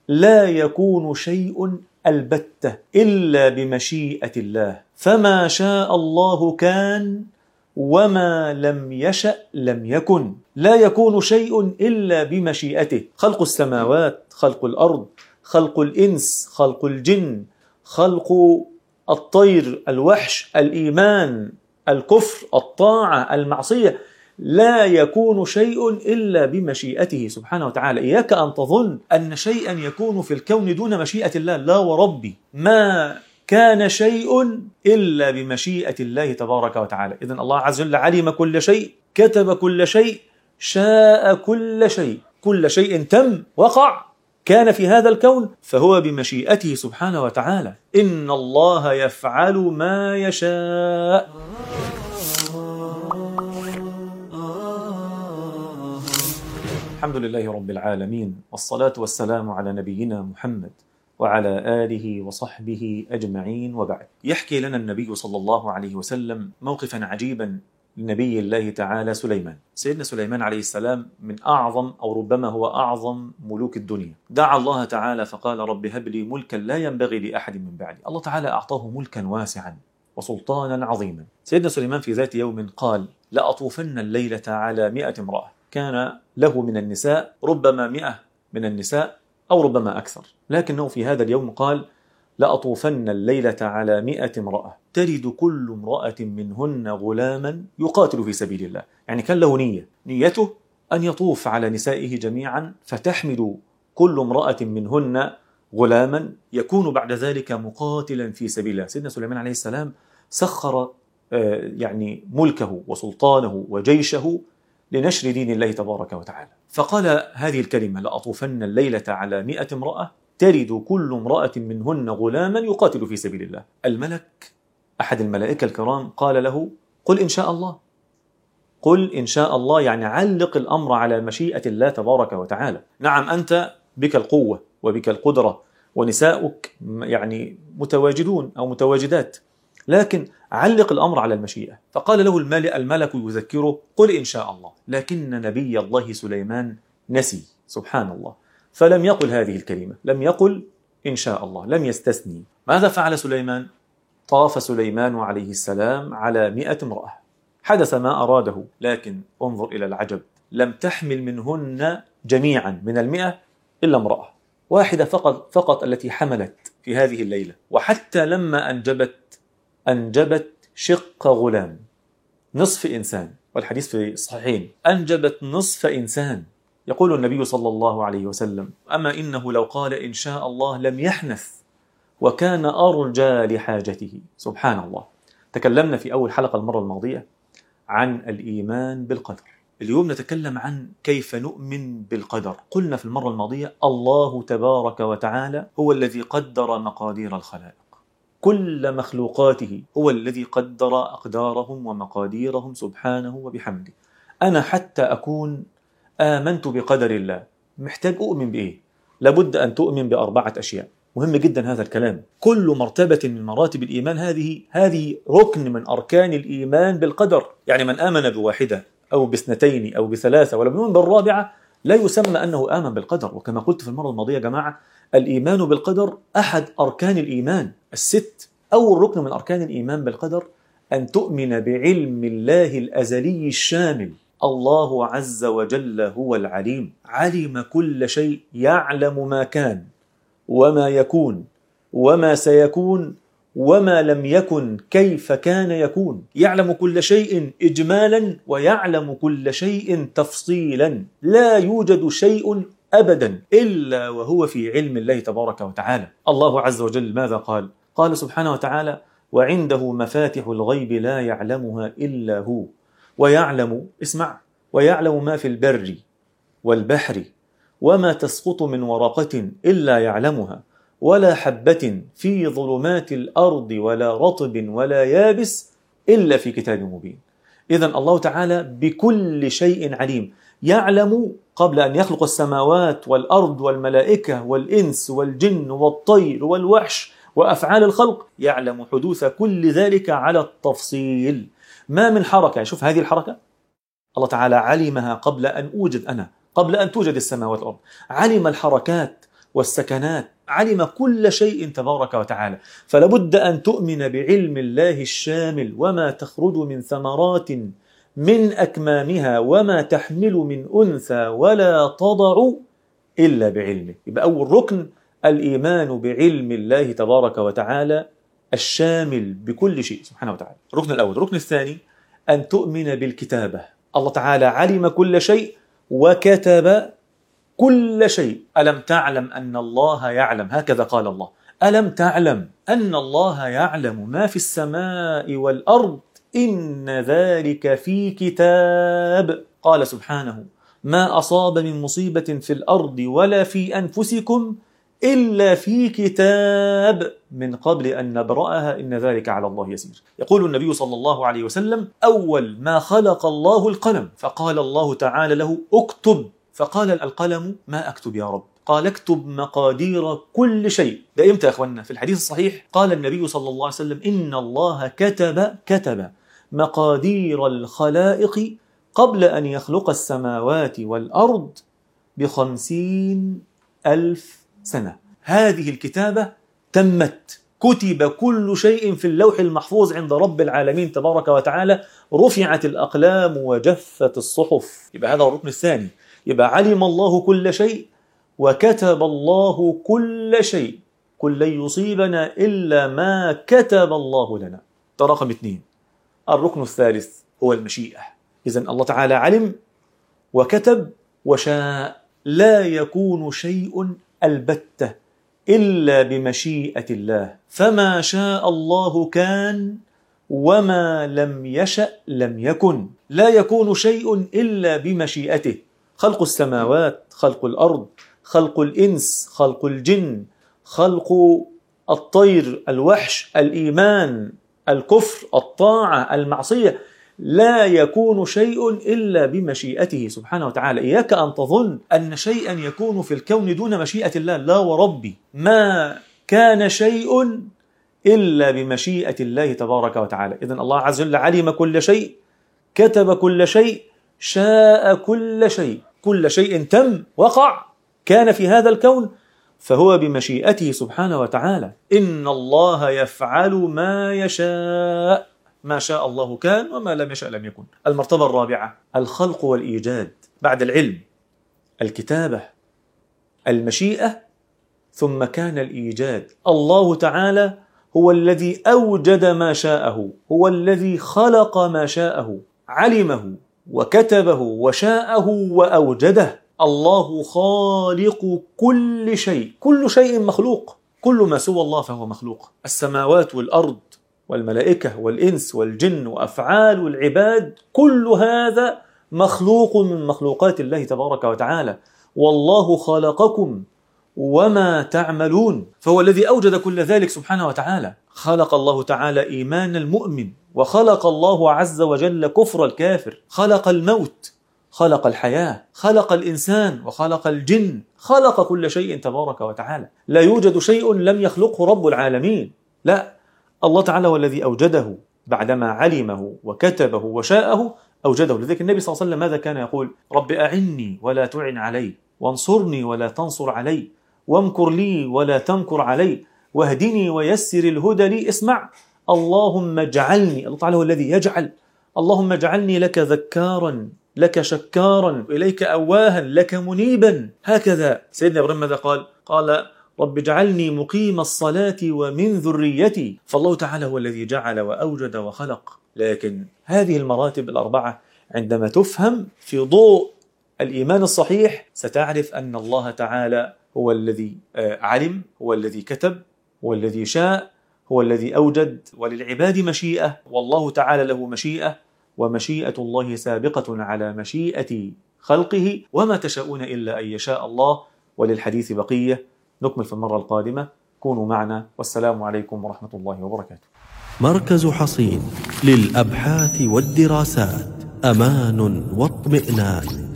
لا يكون شيء البتة إلا بمشيئة الله، فما شاء الله كان وما لم يشأ لم يكن. لا يكون شيء إلا بمشيئته. خلق السماوات، خلق الأرض، خلق الإنس، خلق الجن، خلق الطير، الوحش، الإيمان، الكفر، الطاعة، المعصية، لا يكون شيء إلا بمشيئته سبحانه وتعالى. إياك أن تظن أن شيئا يكون في الكون دون مشيئة الله، لا وربي، ما كان شيء إلا بمشيئة الله تبارك وتعالى. إذن الله عز وجل علم كل شيء، كتب كل شيء، شاء كل شيء، كل شيء تم وقع كان في هذا الكون فهو بمشيئته سبحانه وتعالى. إن الله يفعل ما يشاء. الحمد لله رب العالمين، والصلاة والسلام على نبينا محمد وعلى آله وصحبه أجمعين، وبعد. يحكي لنا النبي صلى الله عليه وسلم موقفا عجيبا لنبي الله تعالى سليمان. سيدنا سليمان عليه السلام من أعظم أو ربما هو أعظم ملوك الدنيا. دعا الله تعالى فقال: رب هب لي ملكا لا ينبغي لأحد من بعدي. الله تعالى أعطاه ملكا واسعا وسلطانا عظيما. سيدنا سليمان في ذات يوم قال: لأطوفن الليلة على 100 امرأة. كان له من النساء ربما 100 من النساء أو ربما أكثر، لكنه في هذا اليوم قال: لأطوفن الليلة على 100 امرأة تلد كل امرأة منهن غلاما يقاتل في سبيل الله. يعني كان له نيته أن يطوف على نسائه جميعا فتحمل كل امرأة منهن غلاما يكون بعد ذلك مقاتلا في سبيل الله. سيدنا سليمان عليه السلام سخر يعني ملكه وسلطانه وجيشه لنشر دين الله تبارك وتعالى، فقال هذه الكلمة: لأطوفن الليلة على 100 امرأة تلد كل امرأة منهن غلاما يقاتل في سبيل الله. الملك أحد الملائكة الكرام قال له: قل إن شاء الله. قل إن شاء الله يعني علق الأمر على مشيئة الله تبارك وتعالى. نعم، أنت بك القوة وبك القدرة ونساؤك يعني متواجدون أو متواجدات، لكن علق الأمر على المشيئة. فقال له الملك يذكره: قل إن شاء الله. لكن نبي الله سليمان نسي سبحان الله، فلم يقل هذه الكلمة، لم يقل إن شاء الله، لم يستثني. ماذا فعل سليمان؟ طاف سليمان عليه السلام على 100 امرأة، حدث ما أراده، لكن انظر إلى العجب، لم تحمل منهن جميعا من 100 إلا امرأة واحدة فقط التي حملت في هذه الليلة. وحتى لما أنجبت شق غلام، نصف إنسان، والحديث في الصحيحين، أنجبت نصف إنسان. يقول النبي صلى الله عليه وسلم: أما إنه لو قال إن شاء الله لم يحنث وكان أرجى لحاجته. سبحان الله. تكلمنا في أول حلقة المرة الماضية عن الإيمان بالقدر. اليوم نتكلم عن كيف نؤمن بالقدر. قلنا في المرة الماضية: الله تبارك وتعالى هو الذي قدر مقادير الخلائق، كل مخلوقاته هو الذي قدر أقدارهم ومقاديرهم سبحانه وبحمده. أنا حتى أكون آمنت بقدر الله محتاج أؤمن بإيه؟ لابد أن تؤمن ب4 أشياء. مهم جدا هذا الكلام. كل مرتبة من مراتب الإيمان هذه ركن من أركان الإيمان بالقدر. يعني من آمن بواحدة أو ب2 أو ب3 ولم يؤمن بال4 لا يسمى أنه آمن بالقدر. وكما قلت في المرة الماضية يا جماعة، الإيمان بالقدر أحد أركان الإيمان ال6. أول ركن من أركان الإيمان بالقدر أن تؤمن بعلم الله الأزلي الشامل. الله عز وجل هو العليم، علم كل شيء، يعلم ما كان وما يكون وما سيكون وما لم يكن كيف كان يكون. يعلم كل شيء إجمالا ويعلم كل شيء تفصيلا. لا يوجد شيء أبدا إلا وهو في علم الله تبارك وتعالى. الله عز وجل ماذا قال؟ قال سبحانه وتعالى: وعنده مفاتح الغيب لا يعلمها إلا هو ويعلم ما في البر والبحر وما تسقط من ورقة إلا يعلمها ولا حبة في ظلمات الأرض ولا رطب ولا يابس إلا في كتاب مبين. إذن الله تعالى بكل شيء عليم، يعلم قبل أن يخلق السماوات والأرض والملائكة والإنس والجن والطير والوحش وأفعال الخلق، يعلم حدوث كل ذلك على التفصيل. ما من حركة، شوف هذه الحركة الله تعالى علمها قبل أن أوجد أنا، قبل أن توجد السماوات والأرض. علم الحركات والسكنات، علم كل شيء تبارك وتعالى. فلابد أن تؤمن بعلم الله الشامل، وما تخرج من ثمرات من أكمامها وما تحمل من أنثى ولا تضع إلا بعلمه. يبقى أول ركن الإيمان بعلم الله تبارك وتعالى الشامل بكل شيء سبحانه وتعالى، الركن الأول. الركن الثاني أن تؤمن بالكتابة. الله تعالى علم كل شيء وكتب كل شيء. ألم تعلم أن الله يعلم، هكذا قال الله، ألم تعلم أن الله يعلم ما في السماء والأرض إن ذلك في كتاب. قال سبحانه ما أصاب من مصيبة في الأرض ولا في أنفسكم إلا في كتاب من قبل أن نبرأها إن ذلك على الله يسير. يقول النبي صلى الله عليه وسلم أول ما خلق الله القلم، فقال الله تعالى له اكتب، فقال القلم ما أكتب يا رب؟ قال اكتب مقادير كل شيء. ده إمتى يا أخوانا؟ في الحديث الصحيح قال النبي صلى الله عليه وسلم إن الله كتب مقادير الخلائق قبل أن يخلق السماوات والأرض ب50,000 سنة. هذه الكتابة تمت، كتب كل شيء في اللوح المحفوظ عند رب العالمين تبارك وتعالى، رفعت الأقلام وجفت الصحف. يبقى هذا الركن الثاني. يبقى علم الله كل شيء وكتب الله كل شيء، قل لن يصيبنا إلا ما كتب الله لنا. ده رقم 2. الركن الثالث هو المشيئة. إذن الله تعالى علم وكتب وشاء، لا يكون شيء البتة إلا بمشيئة الله، فما شاء الله كان وما لم يشأ لم يكن. لا يكون شيء إلا بمشيئته. خلق السماوات، خلق الأرض، خلق الإنس، خلق الجن، خلق الطير، الوحش، الإيمان، الكفر، الطاعة، المعصية، لا يكون شيء إلا بمشيئته سبحانه وتعالى. إياك أن تظن أن شيئا يكون في الكون دون مشيئة الله، لا وربي، ما كان شيء إلا بمشيئة الله تبارك وتعالى. إذن الله عز وجل علم كل شيء، كتب كل شيء، شاء كل شيء، كل شيء تم وقع كان في هذا الكون فهو بمشيئته سبحانه وتعالى. إن الله يفعل ما يشاء، ما شاء الله كان وما لم يشاء لم يكن. المرتبة الرابعة الخلق والإيجاد. بعد العلم الكتابة، المشيئة، ثم كان الإيجاد. الله تعالى هو الذي أوجد ما شاءه، هو الذي خلق ما شاءه، علمه وكتبه وشاءه وأوجده. الله خالق كل شيء، كل شيء مخلوق، كل ما سوى الله فهو مخلوق. السماوات والأرض والملائكة والإنس والجن وأفعال العباد، كل هذا مخلوق من مخلوقات الله تبارك وتعالى. والله خلقكم وما تعملون، فهو الذي أوجد كل ذلك سبحانه وتعالى. خلق الله تعالى إيمان المؤمن، وخلق الله عز وجل كفر الكافر، خلق الموت، خلق الحياة، خلق الإنسان، وخلق الجن، خلق كل شيء تبارك وتعالى. لا يوجد شيء لم يخلقه رب العالمين، لا، الله تعالى هو الذي أوجده بعدما علمه وكتبه وشاءه أوجده. لذلك النبي صلى الله عليه وسلم ماذا كان يقول؟ رب أعني ولا تعن علي، وانصرني ولا تنصر علي، وامكر لي ولا تمكر علي، واهدني ويسر الهدى لي. اسمع، اللهم اجعلني، الله تعالى هو الذي يجعل، اللهم اجعلني لك ذكارا، لك شكارا، إليك أواها، لك منيبا. هكذا سيدنا إبراهيم ماذا قال؟ قال رب اجعلني مقيم الصلاة ومن ذريتي. فالله تعالى هو الذي جعل وأوجد وخلق. لكن هذه المراتب الأربعة عندما تفهم في ضوء الإيمان الصحيح ستعرف أن الله تعالى هو الذي علم، هو الذي كتب، هو الذي شاء، هو الذي أوجد، وللعباد مشيئة، والله تعالى له مشيئة، ومشيئة الله سابقة على مشيئة خلقه، وما تشاءون إلا أن يشاء الله. وللحديث بقية، نكمل في المرة القادمة. كونوا معنا، والسلام عليكم ورحمة الله وبركاته. مركز حصين للأبحاث والدراسات، أمان واطمئنان.